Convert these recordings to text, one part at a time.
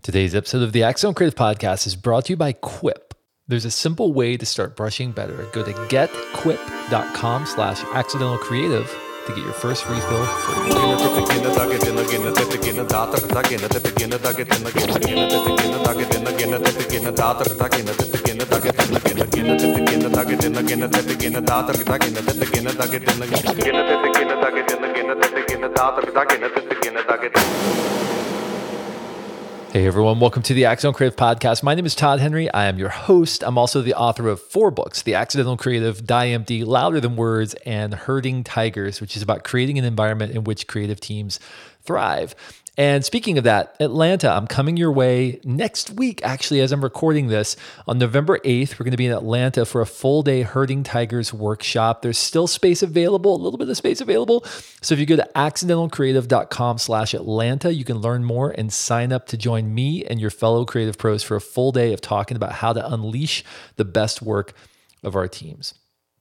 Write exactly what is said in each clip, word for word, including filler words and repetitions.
Today's episode of the Accidental Creative Podcast is brought to you by Quip. There's a simple way to start brushing better. Go to getquip.com slash accidental creative to get your first refill free. Hey everyone, welcome to the Accidental Creative Podcast. My name is Todd Henry. I am your host. I'm also the author of four books, The Accidental Creative, Die Empty, Louder Than Words, and Herding Tigers, which is about creating an environment in which creative teams thrive. And speaking of that, Atlanta, I'm coming your way next week, actually, as I'm recording this. On November eighth, we're going to be in Atlanta for a full day Herding Tigers workshop. There's still space available, a little bit of space available. So if you go to accidentalcreative.com slash Atlanta, you can learn more and sign up to join me and your fellow creative pros for a full day of talking about how to unleash the best work of our teams.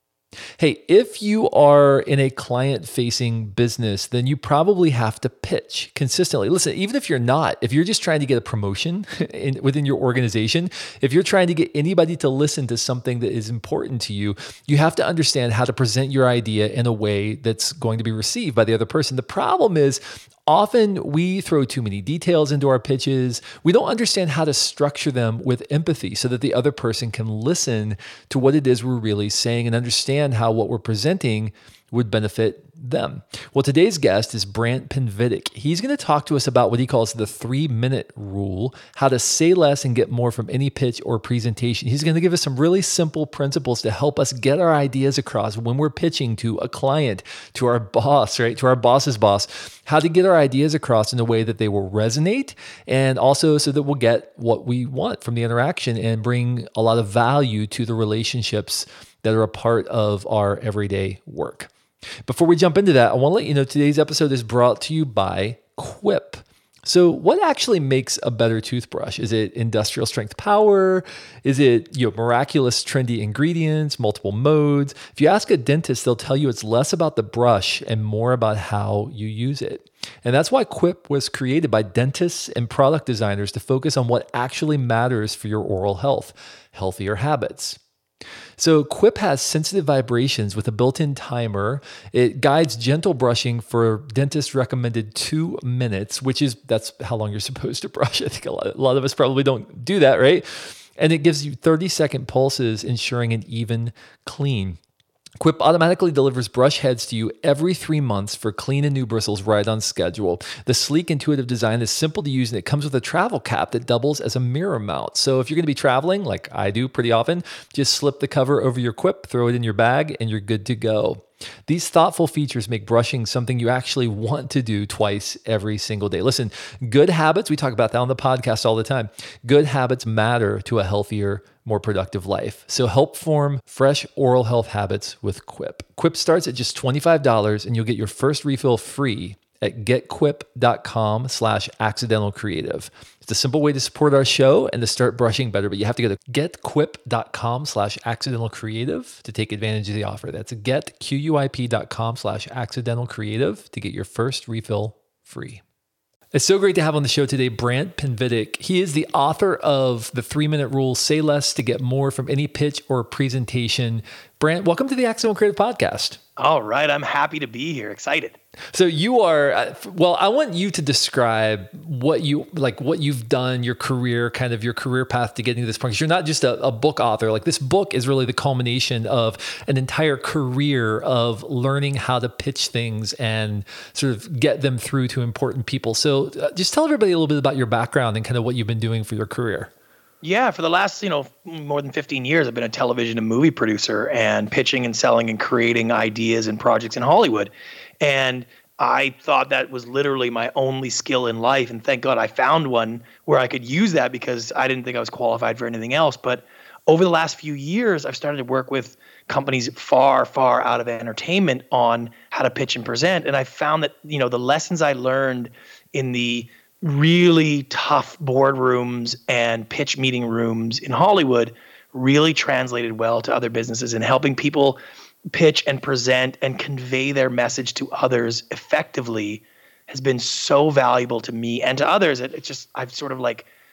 Hey, if you are in a client-facing business, then you probably have to pitch consistently. Listen, even if you're not, if you're just trying to get a promotion in, within your organization, if you're trying to get anybody to listen to something that is important to you, you have to understand how to present your idea in a way that's going to be received by the other person. The problem is, often we throw too many details into our pitches. We don't understand how to structure them with empathy so that the other person can listen to what it is we're really saying and understand how what we're presenting would benefit them. Well, today's guest is Brant Pinvidic. He's going to talk to us about what he calls the three-minute rule, how to say less and get more from any pitch or presentation. He's going to give us some really simple principles to help us get our ideas across when we're pitching to a client, to our boss, right? To our boss's boss, how to get our ideas across in a way that they will resonate, and also so that we'll get what we want from the interaction and bring a lot of value to the relationships that are a part of our everyday work. Before we jump into that, I want to let you know today's episode is brought to you by Quip. So what actually makes a better toothbrush? Is it industrial strength power? Is it, you know, miraculous trendy ingredients, multiple modes? If you ask a dentist, they'll tell you it's less about the brush and more about how you use it. And that's why Quip was created by dentists and product designers to focus on what actually matters for your oral health, healthier habits. So Quip has sensitive vibrations with a built-in timer. It guides gentle brushing for dentist recommended two minutes, which is, that's how long you're supposed to brush. I think a lot, a lot of us probably don't do that, right? And it gives you thirty second pulses, ensuring an even clean. Quip automatically delivers brush heads to you every three months for clean and new bristles right on schedule. The sleek, intuitive design is simple to use, and it comes with a travel cap that doubles as a mirror mount. So if you're going to be traveling, like I do pretty often, just slip the cover over your Quip, throw it in your bag, and you're good to go. These thoughtful features make brushing something you actually want to do twice every single day. Listen, good habits, we talk about that on the podcast all the time. Good habits matter to a healthier, more productive life. So help form fresh oral health habits with Quip. Quip starts at just twenty-five dollars and you'll get your first refill free at getquip.com slash accidental creative. It's a simple way to support our show and to start brushing better, but you have to go to getquip.com slash accidental creative to take advantage of the offer. That's getquip.com slash accidental creative to get your first refill free. It's so great to have on the show today Brant Pinvidic. He is the author of The Three-Minute Rule, Say Less to Get More from Any Pitch or Presentation. Brant, welcome to the Accidental Creative Podcast. All right. I'm happy to be here. Excited. So you are, well, I want you to describe what you, like what you've done, your career, kind of your career path to getting to this point. Because you're not just a, a book author. Like this book is really the culmination of an entire career of learning how to pitch things and sort of get them through to important people. So uh, just tell everybody a little bit about your background and kind of what you've been doing for your career. Yeah, for the last, you know, more than fifteen years, I've been a television and movie producer and pitching and selling and creating ideas and projects in Hollywood. And I thought that was literally my only skill in life. And thank God I found one where I could use that because I didn't think I was qualified for anything else. But over the last few years, I've started to work with companies far, far out of entertainment on how to pitch and present. And I found that, you know, the lessons I learned in the really tough boardrooms and pitch meeting rooms in Hollywood really translated well to other businesses and helping people pitch and present and convey their message to others effectively has been so valuable to me and to others. It, it's just, I've sort of like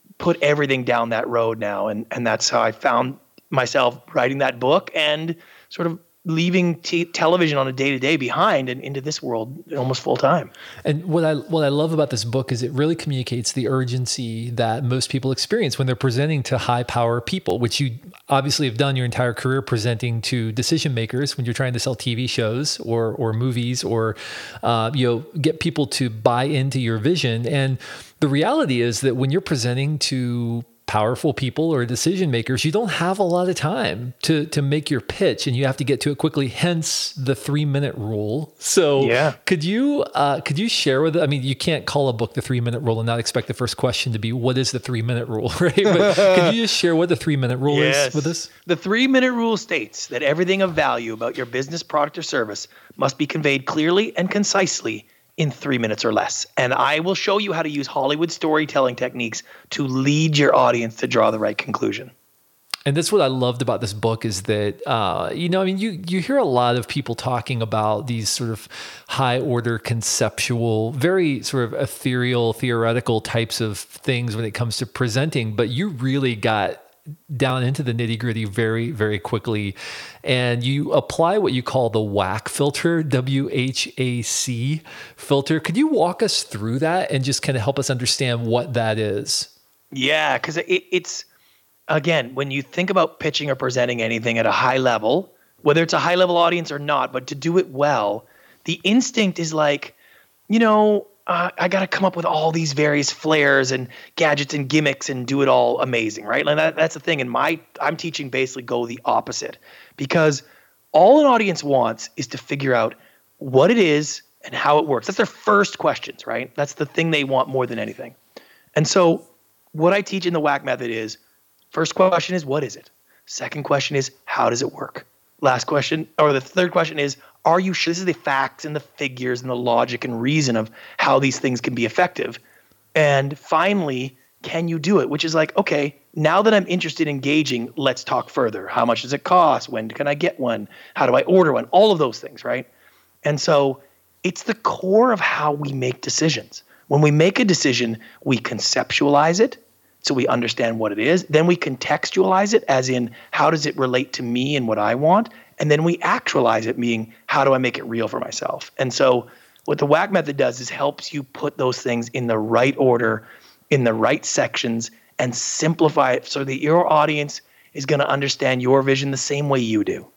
put everything down that road now. And, and that's how I found myself writing that book and sort of leaving t- television on a day-to-day behind and into this world almost full time. And what I what I love about this book is it really communicates the urgency that most people experience when they're presenting to high power people, which you obviously have done your entire career presenting to decision makers when you're trying to sell T V shows or or movies or uh, you know get people to buy into your vision. And the reality is that when you're presenting to powerful people or decision makers, you don't have a lot of time to to make your pitch, and you have to get to it quickly. Hence the three minute rule. So, yeah. could you uh, could you share with? I mean, you can't call a book the three minute rule and not expect the first question to be, "What is the three minute rule?" Right? But could you just share what the three minute rule yes. is with us? The three minute rule states that everything of value about your business, product, or service must be conveyed clearly and concisely in three minutes or less. And I will show you how to use Hollywood storytelling techniques to lead your audience to draw the right conclusion. And that's what I loved about this book is that, uh, you know, I mean, you, you hear a lot of people talking about these sort of high order conceptual, very sort of ethereal, theoretical types of things when it comes to presenting, but you really got down into the nitty gritty very, very quickly. And you apply what you call the WHAC filter, W H A C filter. Could you walk us through that and just kind of help us understand what that is? Yeah, because it, it's, again, when you think about pitching or presenting anything at a high level, whether it's a high level audience or not, but to do it well, the instinct is like, you know, Uh, I got to come up with all these various flares and gadgets and gimmicks and do it all amazing, right? And that, that's the thing. And my, I'm teaching basically go the opposite, because all an audience wants is to figure out what it is and how it works. That's their first questions, right? That's the thing they want more than anything. And so what I teach in the WHAC method is, first question is, what is it? Second question is, how does it work? Last question, or the third question is, are you sure? This is the facts and the figures and the logic and reason of how these things can be effective. And finally, can you do it? Which is like, okay, now that I'm interested in engaging, let's talk further. How much does it cost? When can I get one? How do I order one? All of those things, right? And so it's the core of how we make decisions. When we make a decision, we conceptualize it, so we understand what it is. Then we contextualize it, as in, how does it relate to me and what I want? And then we actualize it, meaning, how do I make it real for myself? And so what the WHAC method does is helps you put those things in the right order, in the right sections, and simplify it so that your audience is going to understand your vision the same way you do.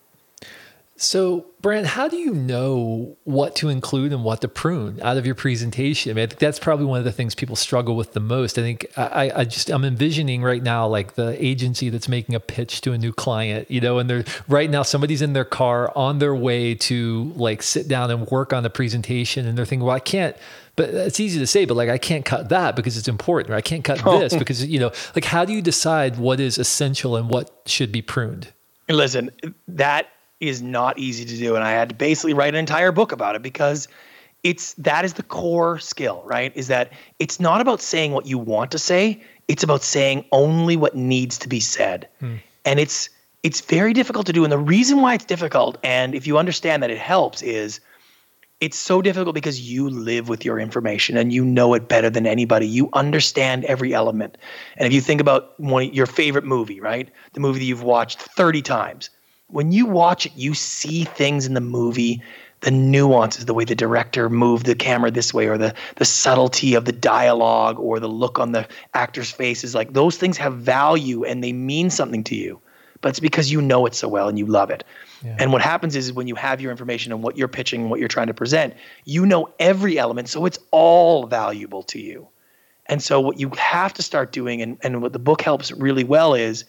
So, Brent, how do you know what to include and what to prune out of your presentation? I mean, I think that's probably one of the things people struggle with the most. I think I, I just, I'm envisioning right now, like the agency that's making a pitch to a new client, you know, and they're right now somebody's in their car on their way to like sit down and work on the presentation. And they're thinking, well, I can't, but it's easy to say, but like, I can't cut that because it's important, or I can't cut this because, you know, like, how do you decide what is essential and what should be pruned? Listen, that is not easy to do. And I had to basically write an entire book about it, because it's, that is the core skill, right? Is that it's not about saying what you want to say. It's about saying only what needs to be said. Hmm. And it's, it's very difficult to do. And the reason why it's difficult, and if you understand that it helps, is it's so difficult because you live with your information and you know it better than anybody. You understand every element. And if you think about one, your favorite movie, right? The movie that you've watched thirty times, when you watch it, you see things in the movie, the nuances, the way the director moved the camera this way, or the the subtlety of the dialogue, or the look on the actors' faces. Like, those things have value and they mean something to you, but it's because you know it so well and you love it. Yeah. And what happens is, when you have your information and what you're pitching and what you're trying to present, you know every element, so it's all valuable to you. And so what you have to start doing, and, and what the book helps really well, is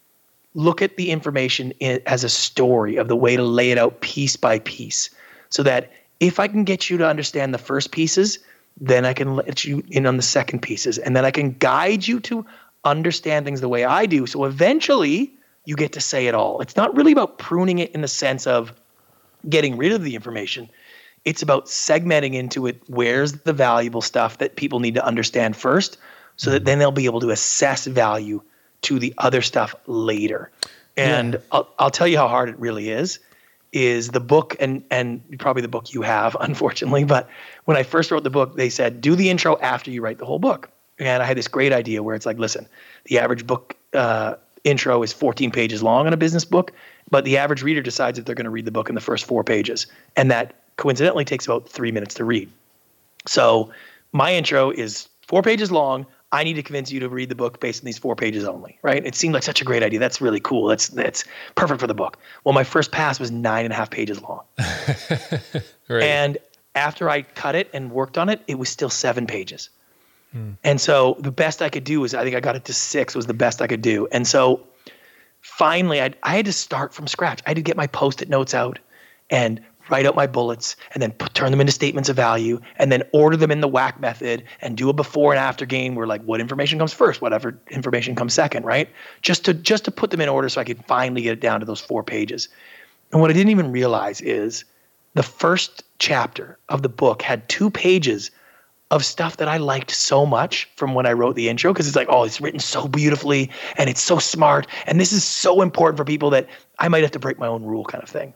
look at the information in, as a story of the way to lay it out piece by piece, so that if I can get you to understand the first pieces, then I can let you in on the second pieces, and then I can guide you to understand things the way I do. So eventually you get to say it all. It's not really about pruning it in the sense of getting rid of the information. It's about segmenting into it where's the valuable stuff that people need to understand first, so that then they'll be able to assess value to the other stuff later. And yeah. I'll, I'll tell you how hard it really is, is the book, and, and probably the book you have, unfortunately, but when I first wrote the book, they said, do the intro after you write the whole book. and I had this great idea where it's like, listen, the average book uh, intro is fourteen pages long in a business book, but the average reader decides if they're going to read the book in the first four pages. And that coincidentally takes about three minutes to read. So my intro is four pages long. I need to convince you to read the book based on these four pages only, right? It seemed like such a great idea. That's really cool. That's that's perfect for the book. Well, my first pass was nine and a half pages long. Right. And after I cut it and worked on it, it was still seven pages. Hmm. And so the best I could do was, I think I got it to six was the best I could do. And so finally, I I had to start from scratch. I had to get my Post-it notes out and write out my bullets and then put, turn them into statements of value and then order them in the WAC method and do a before and after game where like what information comes first, whatever information comes second, right? Just to just to put them in order so I could finally get it down to those four pages. And what I didn't even realize is the first chapter of the book had two pages of stuff that I liked so much from when I wrote the intro, because it's like, oh, it's written so beautifully and it's so smart and this is so important for people that I might have to break my own rule kind of thing.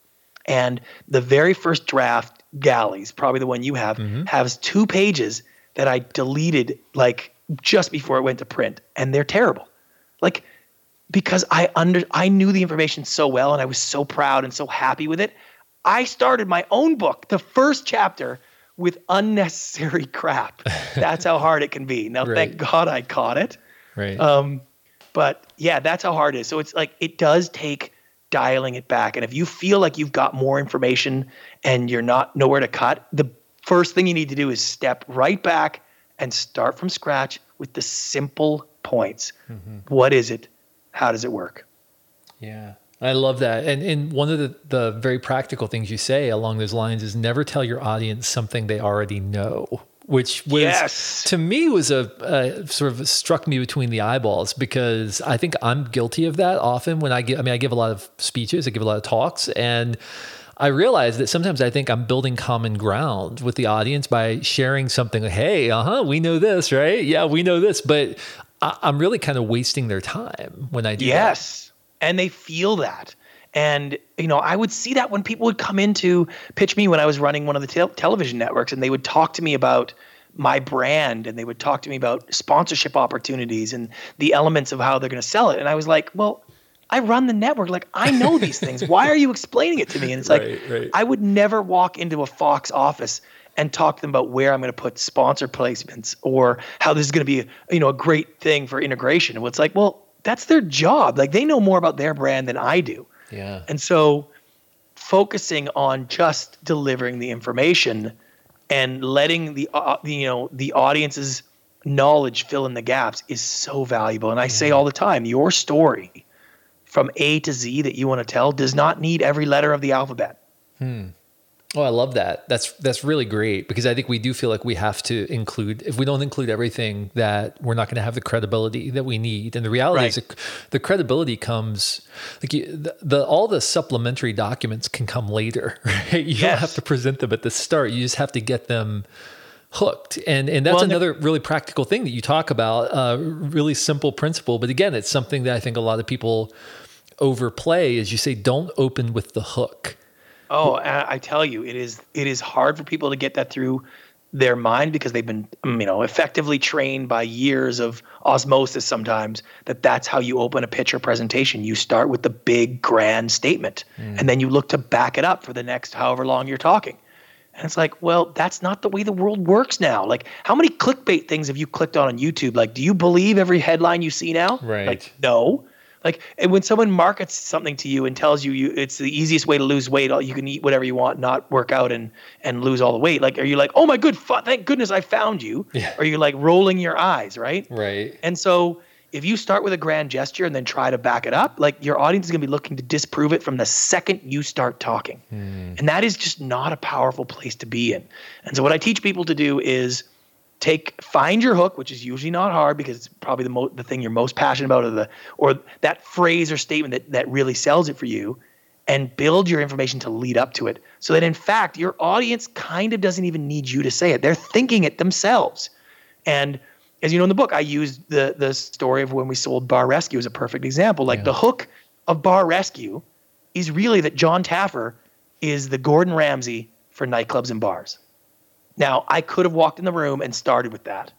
And the very first draft, Galleys, probably the one you have, mm-hmm. has two pages that I deleted like just before it went to print, and they're terrible. Like, because I under I knew the information so well and I was so proud and so happy with it, I started my own book, the first chapter, with unnecessary crap. That's how hard it can be. Now, right. Thank God I caught it. Right. Um, but yeah, that's how hard it is. So it's like it does take dialing it back. And if you feel like you've got more information and you're not nowhere to cut, the first thing you need to do is step right back and start from scratch with the simple points. Mm-hmm. What is it? How does it work? Yeah, I love that. And and one of the, the very practical things you say along those lines is never tell your audience something they already know. Which was, yes. to me, was a uh, sort of struck me between the eyeballs, because I think I'm guilty of that often when I give, I mean, I give a lot of speeches, I give a lot of talks, and I realize that sometimes I think I'm building common ground with the audience by sharing something like, hey, uh-huh, we know this, right? Yeah, we know this, but I, I'm really kind of wasting their time when I do yes. that. Yes, and they feel that. And, you know, I would see that when people would come in to pitch me when I was running one of the te- television networks, and they would talk to me about my brand, and they would talk to me about sponsorship opportunities and the elements of how they're going to sell it. And I was like, well, I run the network. Like, I know these things. Why are you explaining it to me? And it's right, like, right. I would never walk into a Fox office and talk to them about where I'm going to put sponsor placements or how this is going to be, you know, a great thing for integration. And it's like, well, that's their job. Like, they know more about their brand than I do. Yeah. And so focusing on just delivering the information and letting the, uh, the you know, the audience's knowledge fill in the gaps is so valuable. And I yeah. say all the time, your story from A to Z that you want to tell does not need every letter of the alphabet. Hmm. Oh, I love that. That's that's really great, because I think we do feel like we have to include, if we don't include everything, that we're not going to have the credibility that we need. And the reality right. is that the credibility comes, like you, the, the all the supplementary documents can come later, right? You yes. don't have to present them at the start. You just have to get them hooked. And and that's well, another really practical thing that you talk about, uh, really simple principle. But again, it's something that I think a lot of people overplay, is you say, don't open with the hook. Oh, I tell you, it is it is hard for people to get that through their mind, because they've been, you know, effectively trained by years of osmosis sometimes, that that's how you open a pitch or presentation. You start with the big grand statement, mm. and then you look to back it up for the next however long you're talking. And it's like, well, that's not the way the world works now. Like, how many clickbait things have you clicked on on YouTube? Like, do you believe every headline you see now? Right. Like, no. Like, and when someone markets something to you and tells you, you it's the easiest way to lose weight, you can eat whatever you want, not work out and and lose all the weight. Like, are you like, oh my good, thank goodness I found you? Yeah. Or are you like rolling your eyes, right? Right. And so if you start with a grand gesture and then try to back it up, like, your audience is going to be looking to disprove it from the second you start talking. Hmm. And that is just not a powerful place to be in. And so what I teach people to do is Take find your hook, which is usually not hard, because it's probably the mo- the thing you're most passionate about, or the or that phrase or statement that that really sells it for you, and build your information to lead up to it, so that in fact your audience kind of doesn't even need you to say it; they're thinking it themselves. And as you know in the book, I used the the story of when we sold Bar Rescue as a perfect example. Like yeah. the hook of Bar Rescue is really that John Taffer is the Gordon Ramsay for nightclubs and bars. Now, I could have walked in the room and started with that,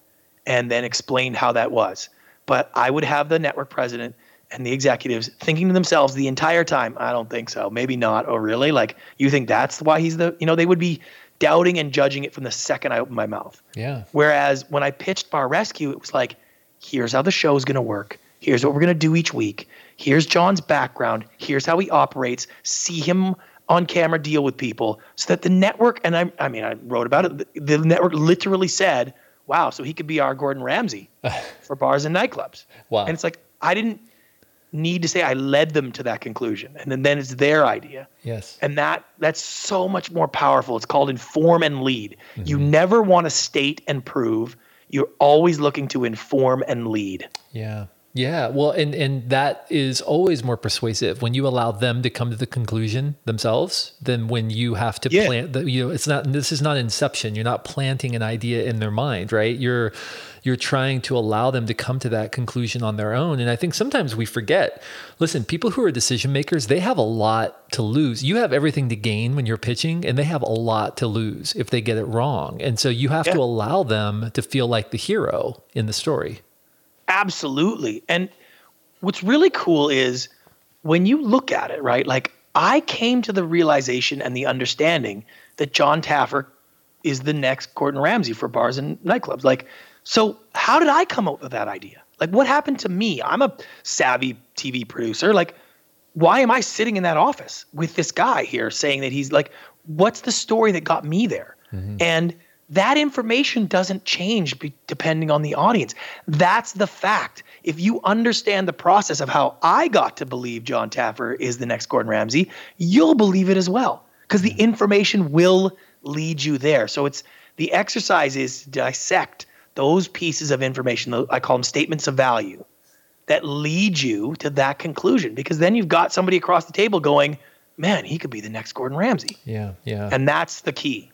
and then explained how that was. But I would have the network president and the executives thinking to themselves the entire time, I don't think so. Maybe not. Oh, really? Like, you think that's why he's the, you know, they would be doubting and judging it from the second I opened my mouth. Yeah. Whereas when I pitched Bar Rescue, it was like, here's how the show's going to work. Here's what we're going to do each week. Here's John's background. Here's how he operates. See him on camera deal with people, so that the network, and I, I mean, I wrote about it. The, the network literally said, wow, so he could be our Gordon Ramsay for bars and nightclubs. Wow. And it's like, I didn't need to say I led them to that conclusion. And then, then it's their idea. Yes. And that that's so much more powerful. It's called inform and lead. Mm-hmm. You never want to state and prove. You're always looking to inform and lead. Yeah. Yeah. Well, and, and that is always more persuasive when you allow them to come to the conclusion themselves than when you have to yeah. plant the, you know, it's not, this is not inception. You're not planting an idea in their mind, right? You're, you're trying to allow them to come to that conclusion on their own. And I think sometimes we forget, listen, people who are decision makers, they have a lot to lose. You have everything to gain when you're pitching, and they have a lot to lose if they get it wrong. And so you have yeah. to allow them to feel like the hero in the story. Absolutely. And what's really cool is when you look at it, right? Like, I came to the realization and the understanding that Jon Taffer is the next Gordon Ramsay for bars and nightclubs. Like, so how did I come up with that idea? Like, what happened to me? I'm a savvy T V producer. Like, why am I sitting in that office with this guy here saying that he's like, what's the story that got me there? Mm-hmm. And that information doesn't change be- depending on the audience. That's the fact. If you understand the process of how I got to believe Jon Taffer is the next Gordon Ramsay, you'll believe it as well, because the information will lead you there. So it's the exercise is to dissect those pieces of information. I call them statements of value that lead you to that conclusion, because then you've got somebody across the table going, man, he could be the next Gordon Ramsay. Yeah, yeah. And that's the key.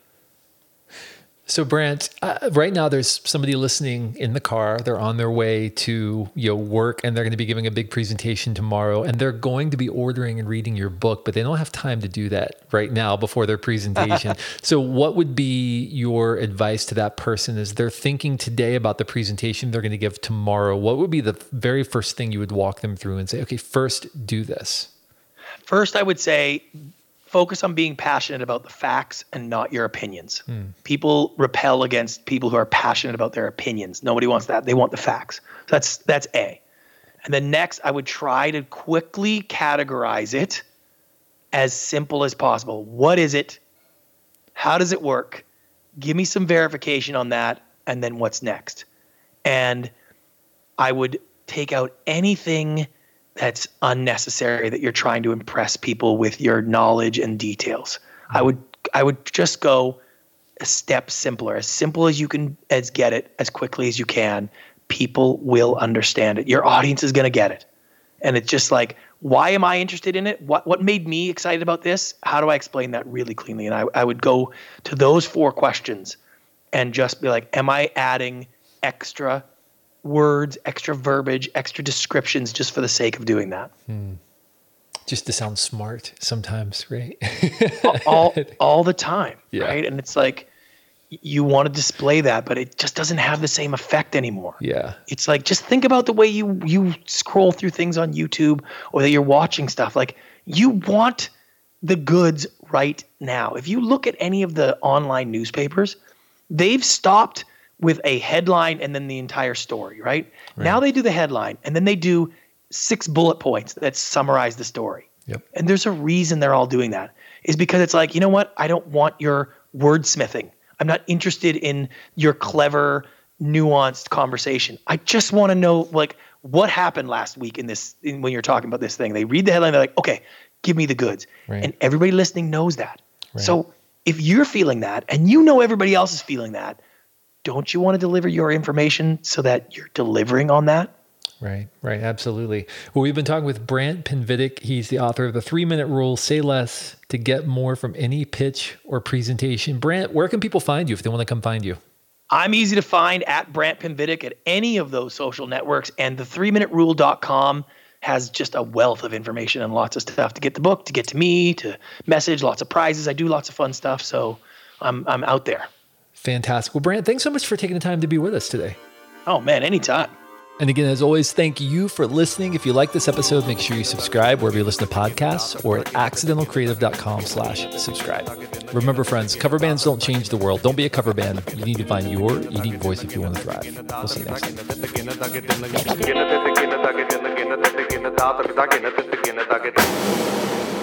So Brant, uh, right now there's somebody listening in the car. They're on their way to you know work, and they're going to be giving a big presentation tomorrow, and they're going to be ordering and reading your book, but they don't have time to do that right now before their presentation. So what would be your advice to that person as they're thinking today about the presentation they're going to give tomorrow? What would be the very first thing you would walk them through and say, okay, first do this? First, I would say, focus on being passionate about the facts and not your opinions. Hmm. People repel against people who are passionate about their opinions. Nobody wants that. They want the facts. So that's that's A. And then next, I would try to quickly categorize it as simple as possible. What is it? How does it work? Give me some verification on that, and then what's next? And I would take out anything that's unnecessary that you're trying to impress people with your knowledge and details. Mm-hmm. I would I would just go a step simpler, as simple as you can as get it, as quickly as you can. People will understand it. Your audience is going to get it. And it's just like, why am I interested in it? What what made me excited about this? How do I explain that really cleanly? And I, I would go to those four questions and just be like, am I adding extra words, extra verbiage, extra descriptions just for the sake of doing that? Hmm. Just to sound smart sometimes, right? all, all the time, yeah. right? And it's like, you want to display that, but it just doesn't have the same effect anymore. Yeah. It's like, just think about the way you, you scroll through things on YouTube, or that you're watching stuff. Like, you want the goods right now. If you look at any of the online newspapers, they've stopped with a headline and then the entire story, right? right? Now they do the headline, and then they do six bullet points that summarize the story. Yep. And there's a reason they're all doing that. Is because it's like, you know what? I don't want your wordsmithing. I'm not interested in your clever, nuanced conversation. I just want to know, like, what happened last week in this, in, when you're talking about this thing. They read the headline, they're like, okay, give me the goods. Right. And everybody listening knows that. Right. So if you're feeling that, and you know everybody else is feeling that, don't you want to deliver your information so that you're delivering on that? Right, right, absolutely. Well, we've been talking with Brant Pinvidic. He's the author of The Three-Minute Rule, Say Less to Get More from Any Pitch or Presentation. Brant, where can people find you if they want to come find you? I'm easy to find at Brant Pinvidic at any of those social networks, and the three minute rule dot com has just a wealth of information and lots of stuff to get the book, to get to me, to message, lots of prizes. I do lots of fun stuff, so I'm I'm out there. Fantastic. Well, Brant, thanks so much for taking the time to be with us today. Oh, man, anytime. And again, as always, thank you for listening. If you like this episode, make sure you subscribe wherever you listen to podcasts or at accidentalcreative.com slash subscribe. Remember, friends, cover bands don't change the world. Don't be a cover band. You need to find your unique voice if you want to thrive. We'll see you next time.